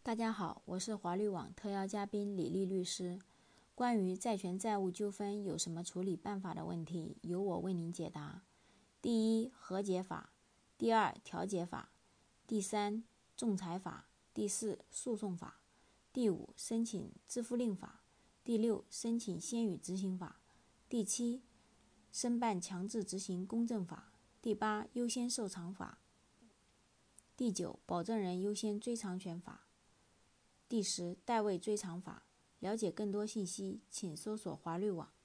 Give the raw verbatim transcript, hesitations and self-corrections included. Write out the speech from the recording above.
大家好，我是华律网特邀嘉宾李丽律师。关于债权债务纠纷有什么处理办法的问题，由我为您解答。第一，和解法；第二，调解法；第三，仲裁法；第四，诉讼法；第五，申请支付令法；第六，申请先予执行法；第七，申办强制执行公证法；第八，优先受偿法；第九，保证人优先追偿权法；第十，代位追偿法。了解更多信息，请搜索华律网。